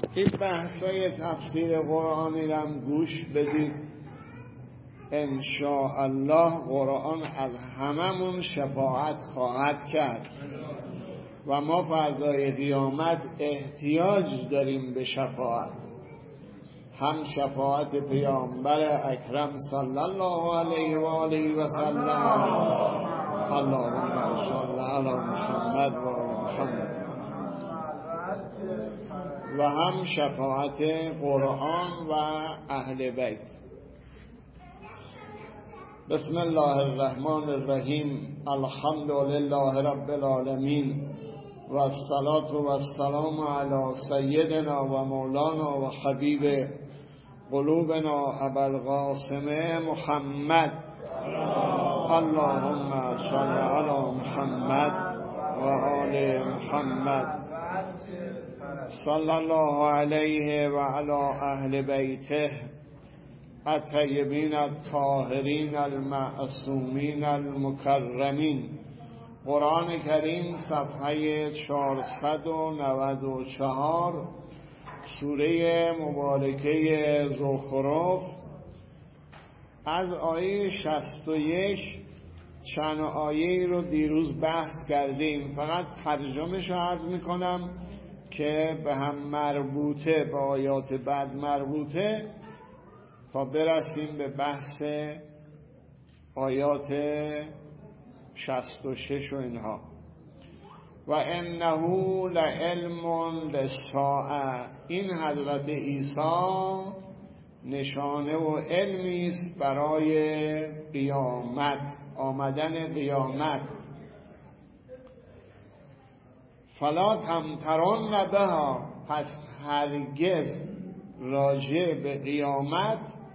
این بحثای تفسیر قرآنی رو هم گوش بدید. انشاءالله قرآن از هممون شفاعت خواهد کرد و ما فردای قیامت احتیاج داریم به شفاعت، هم شفاعت پیامبر اکرم صلی الله علیه و آله و سلم، اللهم صل علی محمد و آل محمد، و هم شفاعت قرآن و اهل بیت. بسم الله الرحمن الرحیم. الحمد لله رب العالمین و الصلاة و السلام علی سیدنا و مولانا و حبیب قلوبنا ابوالقاسم محمد، اللهم صل علی محمد و آل محمد، صلی الله علیه و علی اهل بیته الطیبین الطاهرین المعصومین المکرمین. قرآن کریم صفحه 494 سوره مبارکه زخرف از آیه 61 چند آیه رو دیروز بحث کردیم، فقط ترجمه‌شو عرض میکنم که به هم مربوطه، به آیات بعد مربوطه، تا برسیم به بحث آیات 66 و اینها. و انه لعلم للساعه، این حضرت عیسی نشانه و علمی است برای قیامت، آمدن قیامت. فلا تمترن بها، پس هرگز راجع به قیامت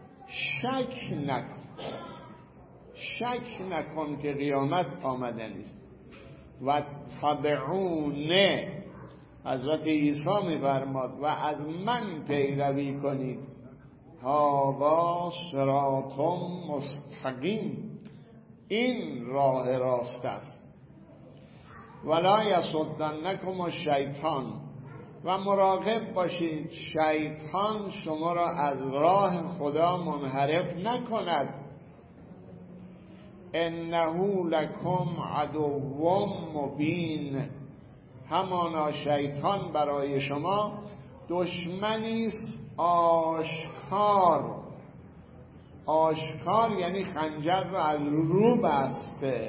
شک نکن که قیامت آمدن است. و تبعونه، حضرت عیسی می‌فرماد و از من پیروی کنید، هذا صراط مستقیم، این راه راست است. ولا یصدنکم الشیطان، و مراقب باشید شیطان شما را از راه خدا منحرف نکند. انه لکم عدو مبین، همانا شیطان برای شما دشمنی است آشکار یعنی خنجر را از رو بسته.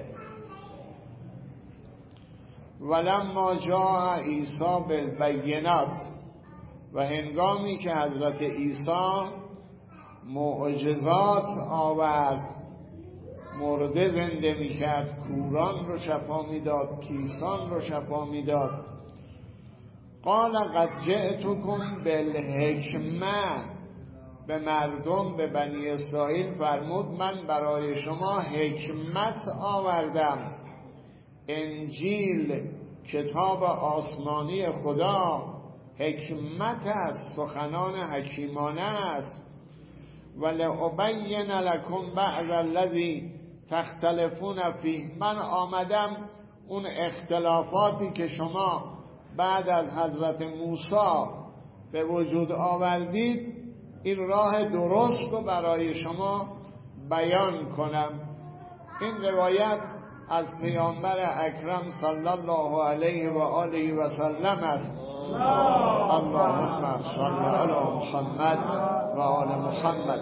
ولما جاء عیسی بالبینات، و هنگامی که حضرت عیسی معجزات آورد، مرده زنده میکرد، کوران رو شفا میداد، کیسان رو شفا میداد، قال قد جئتکم بالحکمه، به مردم، به بنی اسرائیل فرمود من برای شما حکمت آوردم. انجیل کتاب آسمانی خدا حکمت است، سخنان حکیمانه است. ولأبین لکم بعض الذی تختلفون فیه، من آمدم اون اختلافاتی که شما بعد از حضرت موسی به وجود آوردید، این راه درست رو برای شما بیان کنم. این روایت از پیامبر اکرم صلی الله علیه و آله و سلم است. اللهم صل علی محمد و آل محمد،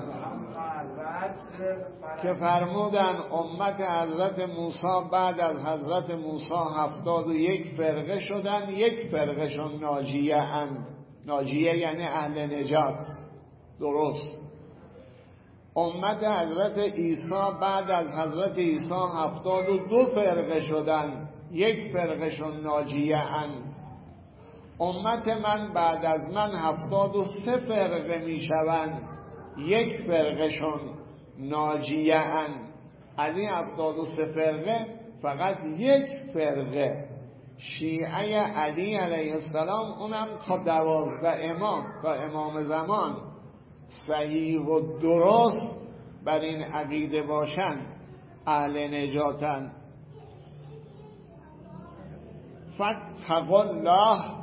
که فرمودن امت حضرت موسی بعد از حضرت موسی 71 فرقه شدن، یک فرقهشون ناجیه اند. ناجیه یعنی اهل نجات، درست. امت حضرت عیسی بعد از حضرت عیسی 72 فرقه شدن، یک فرقهشون ناجیه اند. امت من بعد از من 73 فرقه می شوند، یک فرقهشون ناجیه اند. از این 73 فرقه فقط یک فرقه، شیعه علی علیه السلام، اونم تا 12 امام، تا امام زمان صحیح و درست بر این عقیده باشن، اهل نجاتن. فاتقوا الله،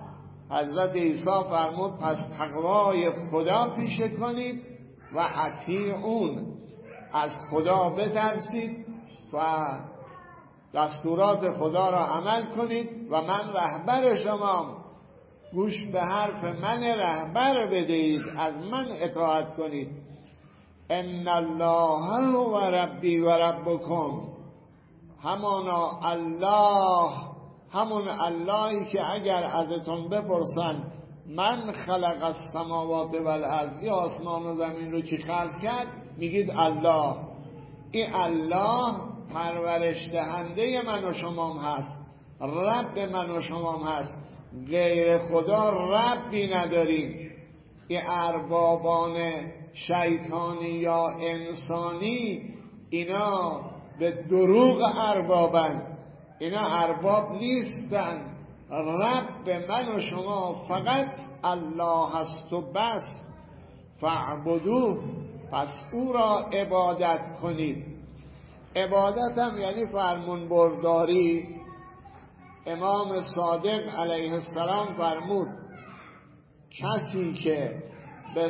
حضرت عیسی فرمود پس تقوای خدا پیشه کنید و اطیعون، از خدا بترسید و دستورات خدا را عمل کنید و من رهبر شمام، گوش به حرف من رهبر بدهید، از من اطاعت کنید. ان الله هو ربی و ربکم، همانا الله، همون اللهی که اگر ازتون بپرسن من خلق السماوات والارض، این آسمان و زمین رو کی خلق کرد، میگید الله. این الله پرورش دهنده من و شمام هست، رب من و شمام هست، غیر خدا ربی نداریم. این اربابان شیطانی یا انسانی اینا به دروغ اربابن، اینا ارباب نیستن. رب من و شما فقط الله هست و بس. فاعبدوه، پس او را عبادت کنید. عبادت هم یعنی فرمون برداری. امام صادق علیه السلام فرمود کسی که به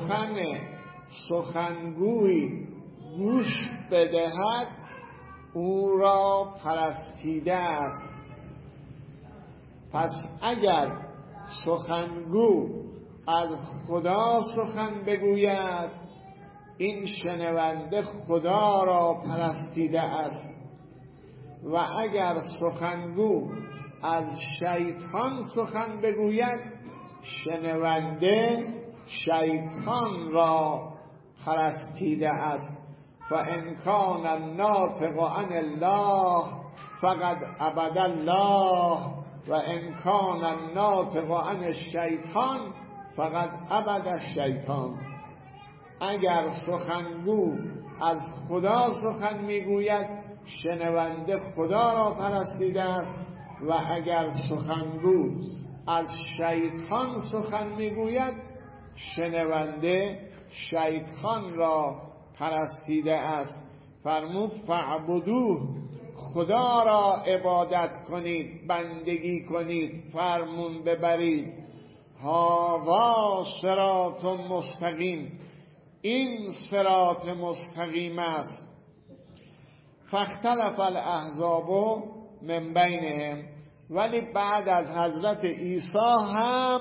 سخنگوی گوش بدهد او را پرستیده است. پس اگر سخنگو از خدا سخن بگوید این شنونده خدا را پرستیده است، و اگر سخنگو از شیطان سخن بگوید شنونده شیطان را پرستیده است. فإن کان الناطق عن الله فقد عبد الله و ان کان الناطق عن الشیطان فقد عبد الشیطان. اگر سخنگو از خدا سخن میگوید شنونده خدا را پرستیده است، و اگر سخنگو از شیطان سخن میگوید شنونده شیطان را پرستیده است. فرمود فاعبدوه، خدا را عبادت کنید، بندگی کنید، فرمون ببرید. هاذا صراط مستقیم، این صراط مستقیم است. فاختلف الاحزاب من بینهم، ولی بعد از حضرت عیسی هم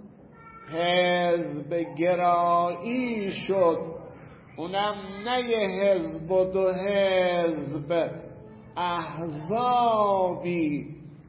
حزب گرایی شد. اونم نه یه حزب و دو حزب، احزابی،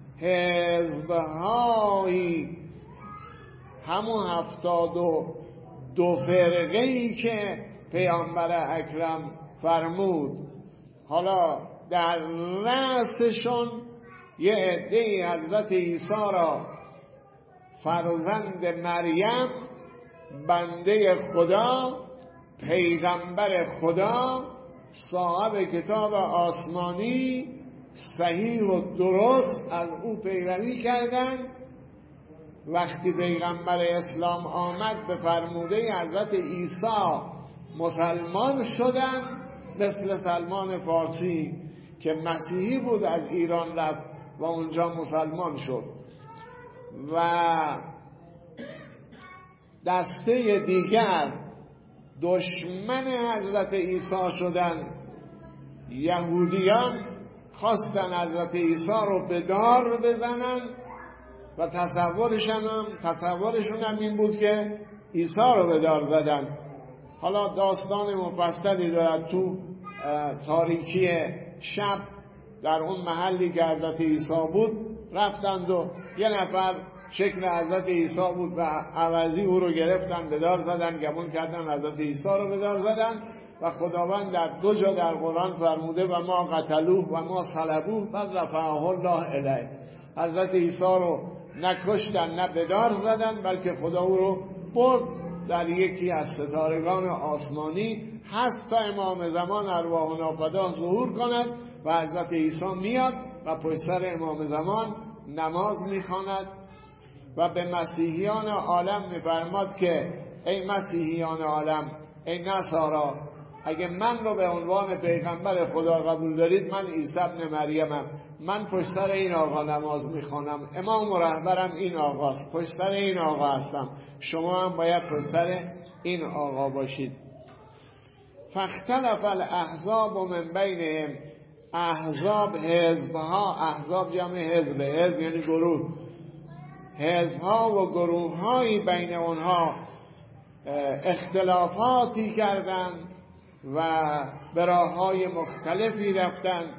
حزبهایی، همون 72 فرقه‌ای که پیامبر اکرم فرمود. حالا در رأسشون یه عده‌ای حضرت عیسی را فرزند مریم، بنده خدا، پیغمبر خدا، صاحب کتاب آسمانی صحیح و درست از او پیروی کردند. وقتی پیغمبر اسلام آمد به فرموده حضرت عیسی مسلمان شدند، مثل سلمان فارسی که مسیحی بود از ایران رفت و اونجا مسلمان شد. و دسته دیگر دشمن حضرت عیسی شدند. یهودیان خواستن حضرت عیسی رو به دار بزنن و تصورشون هم این بود که عیسی رو به دار زدن. حالا داستان مفصلی دارد. تو تاریکی شب در اون محلی که حضرت عیسی بود رفتند و یه نفر شکل حضرت عیسی بود و عوضی او رو گرفتن به دار زدن، گمون کردن حضرت عیسی رو به دار زدن. و خداوند در 2 جا در قرآن فرموده و ما قتلوه و ما صلبوه بل رفعه الله الیه. حضرت عیسی رو نکشتن نه به دار زدن، بلکه خدا او رو برد در یکی از ستارگان آسمانی. هست تا امام زمان ارواح نافداه ظهور کند و حضرت عیسی میاد و پشت سر امام زمان نماز میخواند و به مسیحیان عالم میفرماد که ای مسیحیان عالم، ای نصارا، اگه من رو به عنوان پیغمبر خدا قبول دارید، من عیسی ابن مریمم، من پشت سر این آقا نماز میخوانم، امام و رهبرم این آقاست، پشت سر این آقا هستم، شما هم باید پشت سر این آقا باشید. فاختلف الاحزاب من بینهم، احزاب حزبها، احزاب جمع حزب، حزب یعنی گروه، حزبها و گروه‌هایی بین اونها اختلافاتی کردند و به راه‌های مختلفی رفتند.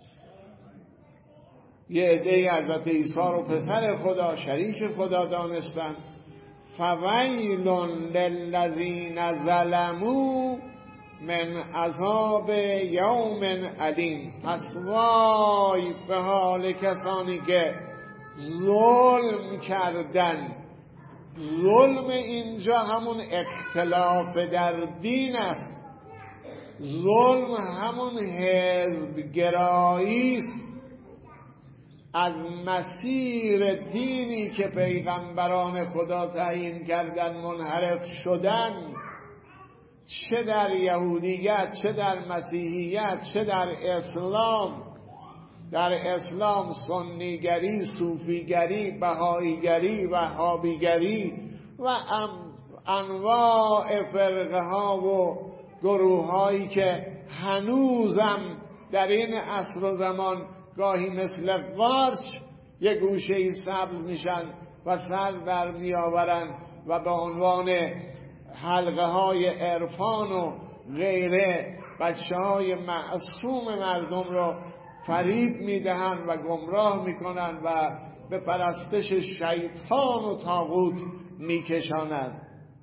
یه عده‌ای حضرت عیسی رو پسر خدا، شریک خدا دانستند. فویل للذین ظلموا من عذاب یوم علیم، پس وای به حال کسانی که ظلم کردن. ظلم اینجا همون اختلاف در دین است، ظلم همون حزبگرایی است، از مسیر دینی که پیغمبران خدا تعیین کردن منحرف شدن، چه در یهودیت، چه در مسیحیت، چه در اسلام. در اسلام سنیگری، صوفیگری، بهاییگری، وهابیگری و انواع فرقه ها و گروه هایی که هنوزم در این عصر و زمان گاهی مثل قارچ یه گوشه سبز میشن و سر در میآورن و به عنوان حلقه های عرفان و غیره بچه های معصوم مردم رو فریب میدهن و گمراه میکنن و به پرستش شیطان و طاغوت میکشانند.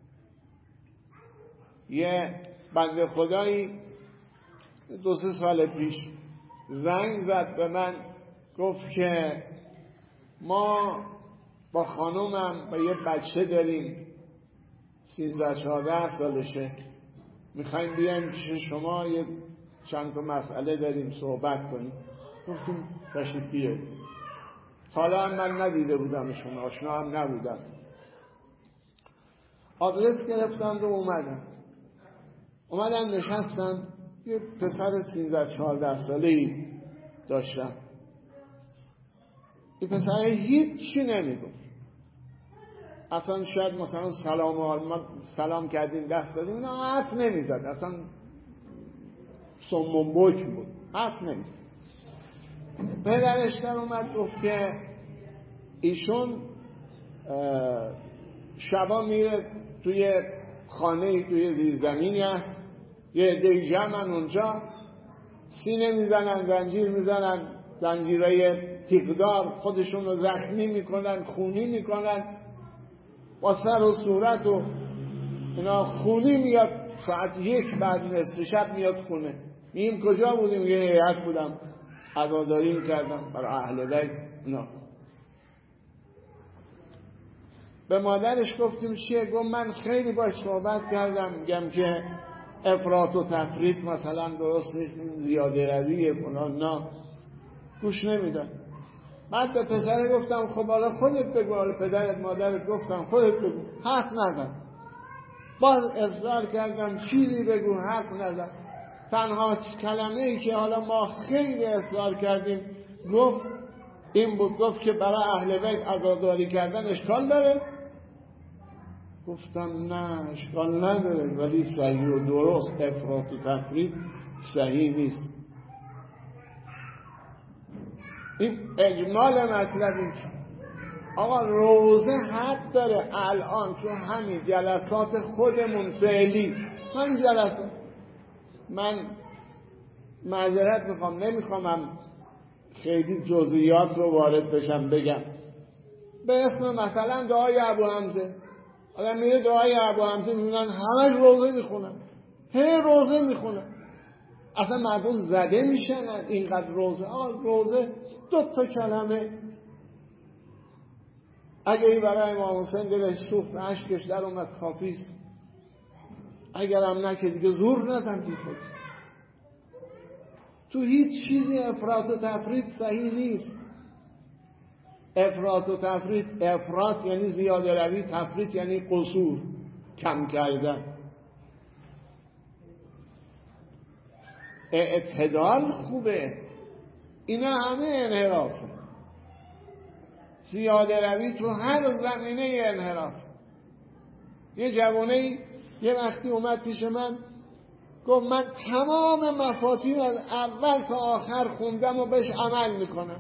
یه بنده خدایی 2-3 سال پیش زنگ زد به من، گفت که ما با خانومم و یه بچه داریم 13-14 سالشه، میخوایم بیایم پیش شما، یه چند تا مسئله داریم صحبت کنیم. گفتیم تشریف بیاید. حالا هم من ندیده بودمشون، آشنا هم نبودم. آدرس گرفتند و اومدن نشستن. یه پسر 13-14 ساله‌ای داشتن. این پسر هیچی نمیگفت، اصلا شاید مثلا سلام کردیم دست دادیم، نه حرف نمیزد، اصلا صم بکم بود، حرف نمیزد. پدرش در اومد گفت که ایشون شبا میره توی خانه، توی زیرزمینی هست، یه عده جمعن اونجا، سینه میزنن، زنجیر میزنن، زنجیرهای تیغدار، خودشون رو زخمی میکنن، خونی میکنن، با سر و صورت و اینا خونی میاد. ساعت 1 بعد نصف شب میاد خونه. میگیم کجا بودیم؟ یه هیئت بودم، عزاداری میکردم برای اهل بیت اینا. به مادرش گفتیم چیه؟ گفت من خیلی باش صحبت کردم، میگم که افراط و تفریط مثلا درست نیست، زیاده رویه فلان، نه، گوش نمیدن. بعد به پسر گفتم خب حالا خودت بگو، حالا پدرت مادرت گفتم خودت بگو، حرف نزن. باز اصرار کردم چیزی بگو، حرف نزن. تنها کلمه ای که حالا ما خیلی اصرار کردیم گفت این بود، گفت که برای اهل بیت عزاداری کردن اشکال داره. گفتم نه اشکال نداره، ولی صحیح و درست، افراط و تفریط صحیح نیست. این اجمال مطلب این که آقا روزه حد داره. الان تو همین جلسات خودمون فعلی، من جلسات، من معذرت میخوام، نمیخوام خیلی جزئیات رو وارد بشم بگم، به اسم مثلا دعای ابو حمزه، آدم میره دعای ابو حمزه میبینن همش روزه میخونن، هی روزه میخونن، اصلا مردم زده میشن اینقدر روزه. روزه 2 کلمه، اگه این برای امام حسین دلش سوخت اشکش در اومد کافیست، اگر هم نه که دیگه زور نزن بی خود. تو هیچ چیزی افراط و تفریط صحیح نیست. افراط و تفریط، افراط یعنی زیاده روی، تفریط یعنی قصور، کم کردن. اعتدال خوبه. اینا همه انحرافه. زیاده روی تو هر زمینه انحراف. یه جوانه یه وقتی اومد پیش من گفت من تمام مفاتیح از اول تا آخر خوندم و بهش عمل میکنم.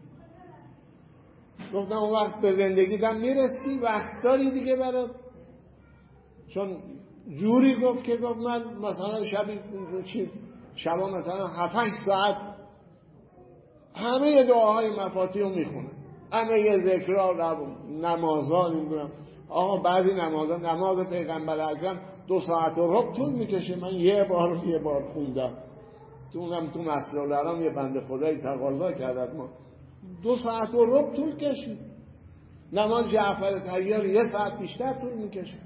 گفتم اون وقت به زندگیتم میرسی؟ وقت داری دیگه برات؟ چون جوری گفت که گفت من مثلا شبا مثلا 7-8 ساعت همه دعاهای مفاتیح رو میخونم، همه ذکرها، نمازها. نمیدونم آقا بعضی نماز پیغمبر اکرم 2 ساعت و ربع طول میکشه، من یه بار خوندم. تو مسجد الحرام یه بنده خدایی تقاضا کرد ما 2 ساعت و ربع طول کشید. نماز جعفر طیار 1 ساعت بیشتر طول میکشه.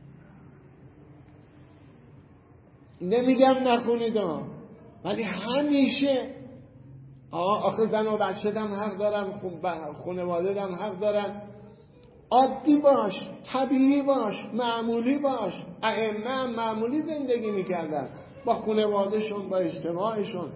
نمیگم نخونید ولی همیشه آخه زن و بچه دم حق دارن، خانواده دم حق دارن. عادی باش، طبیعی باش، معمولی باش. ائمه معمولی زندگی میکردن با خانوادهشون، با اجتماعشون،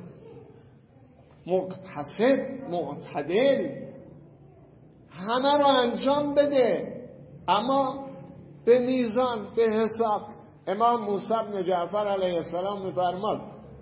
مقتصد، معتدل، همه رو انجام بده اما به میزان، به حساب. امام موسی بن جعفر علیه السلام میفرماد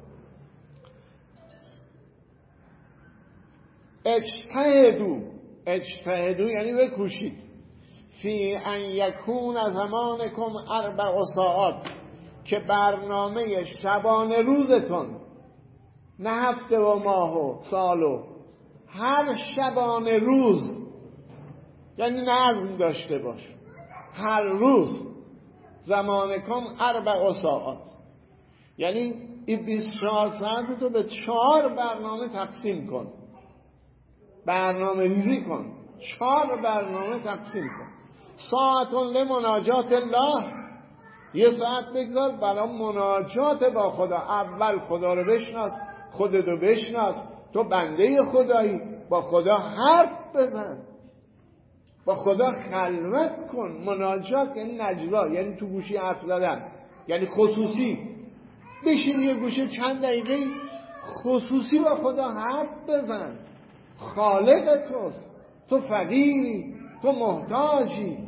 اجتهدو یعنی بکوشید فی ان یکون زمانکم 4 ساعات، که برنامه شبانه روزتون، نه هفته و ماه و سال و هر شبانه روز، یعنی نظم داشته باش. هر روز زمانکم 4 ساعات، یعنی این 24 ساعت تو به 4 برنامه تقسیم کن، برنامه ریزی کن، 4 برنامه تقسیم کن. ساعتون لمناجات الله، 1 ساعت بگذار برای مناجات با خدا. اول خدا رو بشناس، خودتو بشناس، تو بنده خدایی، با خدا حرف بزن، با خدا خلوت کن. مناجات یعنی نجوا، یعنی تو گوشی حرف زدن، یعنی خصوصی. بشین یه گوشه چند دقیقه خصوصی با خدا حرف بزن. خالق توست، تو فقیری، تو محتاجی،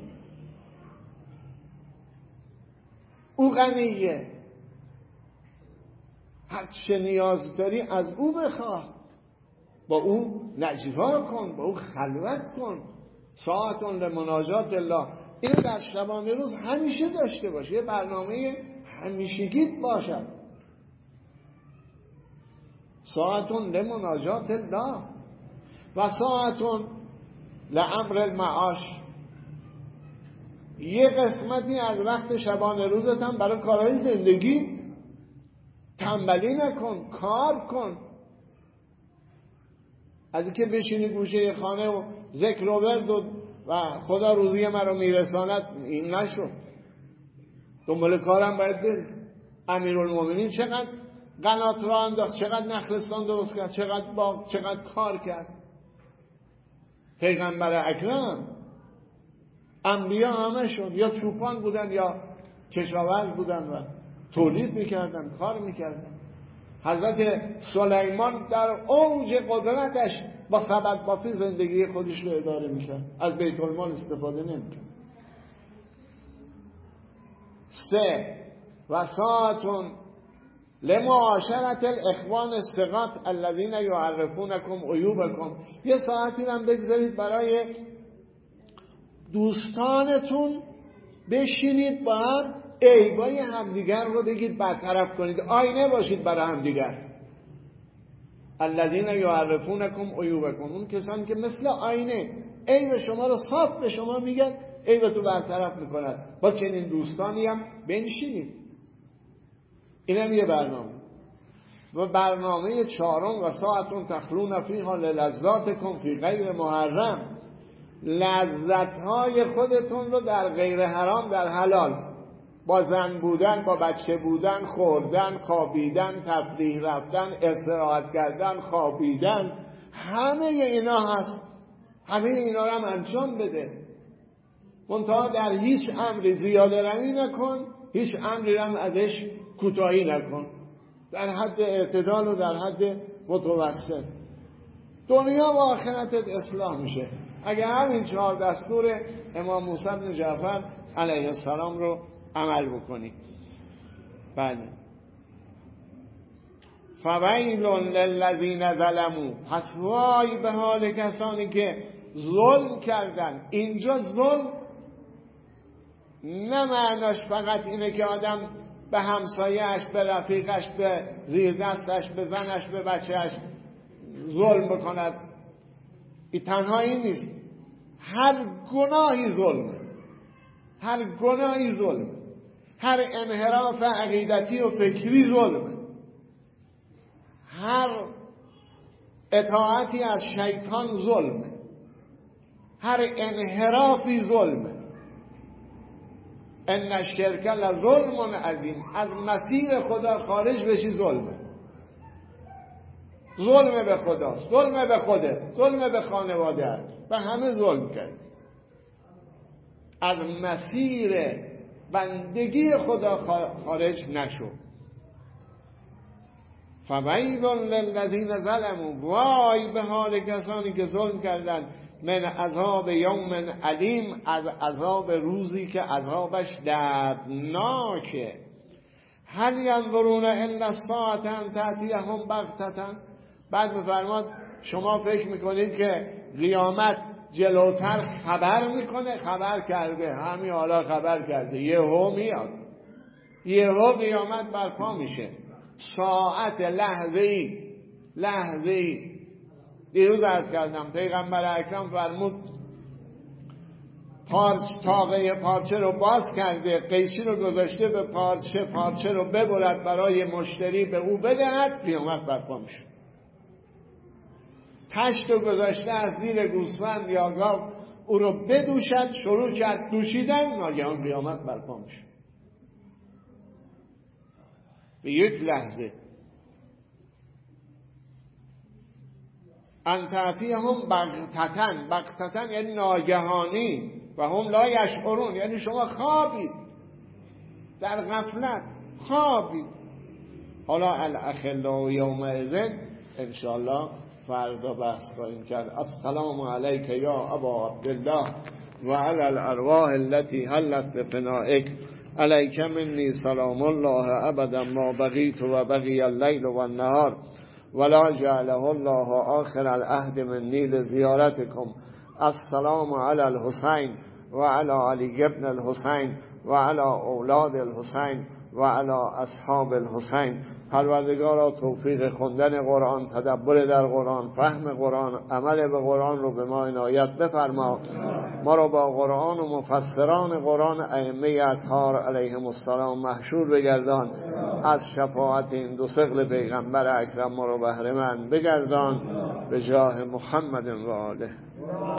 او غنیه. هر چه نیاز داری از او بخواه، با او نجوا کن، با او خلوت کن. ساعتون لمناجات الله، اینو در شبانه روز همیشه داشته باشه، یه برنامه همیشگیت باشد. ساعتون لمناجات الله و ساعتون لامر المعاش، یه قسمتی از وقت شبانه روزت هم برای کارهای زندگیت. تنبلی نکن، کار کن. از اینکه بشینی گوشه خانه و ذکر و ورد و خدا روزی من رو میرساند، این نشو. دنبال کارم باید بری. امیرالمومنین چقدر قنات را انداخت، چقدر نخلستان درست کرد، چقدر باغ، چقدر کار کرد. پیغمبر اکرم، انبیا همشون یا چوپان بودن یا کشاورز بودن و تولید میکردن، کار میکردن. حضرت سلیمان در اوج قدرتش با سبد بافی زندگی خودش رو اداره میکرد، از بیت المال استفاده نمیکرد. 3 و ساعتون لمعاشرت الاخوان الثقات الذین یعرفونکم عیوبکم، یه ساعتی هم بگذارید برای دوستانتون، بشینید با هم عیبای همدیگر رو بگید، برطرف کنید، آینه باشید برای همدیگر. الذین یعرفونکم عیوبکم، اون کسانی که مثل آینه عیب شما رو صاف به شما میگن، عیب تو برطرف میکنن. با چنین دوستانی هم بنشینید. اینم یه برنامه. و برنامه 4 و ساعتون تخلون فیها للذاتکم فی غیر محرم، لذت‌های خودتون رو در غیر حرام در حلال، با زن بودن، با بچه بودن، خوردن، خوابیدن، تفریح رفتن، استراحت کردن، خوابیدن، همه اینا هست. همه اینا رو هم انجام بده. منتها در هیچ امری زیاده روی نکن، هیچ امری هم ازش کوتاهی نکن. در حد اعتدال و در حد متوسط. دنیا و آخرتت اصلاح میشه اگر همین 4 دستور امام موسی بن جعفر علیه السلام رو عمل بکنی. بله. فویل للذین ظلموا، پس وای به حال کسانی که ظلم کردن. اینجا ظلم نه معناش فقط اینه که آدم به همسایه‌اش، به رفیقش، به زیر دستش، به زنش، به بچه‌اش ظلم بکند. این تنها این نیست، هر گناهی ظلمه، هر گناهی ظلمه، هر انحراف عقیدتی و فکری ظلمه، هر اطاعتی از شیطان ظلمه، هر انحرافی ظلمه. ان الشرک لظلم عظیم، از مسیر خدا خارج بشی ظلمه. ظلم به خداست، ظلم به خودت، ظلم به خانواده‌ات، به همه ظلم کرد. از مسیر بندگی خدا خارج نشو. فویل للذین ظلموا، وای به حال کسانی که ظلم کردند، من عذاب یوم علیم، از عذاب روزی که عذابش دردناکه. هل ینظرون الا الساعة ان تأتیهم بغتة. بعد میفرماد شما فکر میکنید که قیامت جلوتر خبر میکنه؟ خبر کرده، همین حالا خبر کرده، یهو میاد، یهو قیامت برپا میشه. ساعت، لحظه ای. دیروز عرض کردم پیغمبر اکرم فرمود تاقه پارچه رو باز کرده، قیچی رو گذاشته به پارچه رو ببرد برای مشتری به او بدهد، قیامت برپا میشه. تشت رو گذاشته از زیر گوسفند یا گاو او رو بدوشد، شروع کرد دوشیدن، ناگهان قیامت برپا میشه به یک لحظه. ان تأتیهم بغتة یعنی ناگهانی، و هم لا یشعرون یعنی شما خوابید، در غفلت خوابید. حالا الاخلاء یومئذ انشاءالله فردا بحث خواهیم کرد. السلام علیک یا ابا عبدالله و علی الارواح التي حلت بفنائک، علیک منی سلام الله ابدا ما بقیت و بقی اللیل و النهار ولا جعله الله آخر العهد منی لزیارتکم. السلام علی الحسین و علی علی ابن الحسین و علی اولاد الحسین و علی اصحاب الحسین. پروردگارا توفیق خوندن قرآن، تدبر در قرآن، فهم قرآن، عمل به قرآن رو به ما عنایت بفرما. ما رو با قرآن و مفسران قرآن ائمه اطهار علیهم السلام محشور بگردان. از شفاعت این دو ثقل پیغمبر اکرم ما رو بهره مند بگردان، به جاه محمد و آله.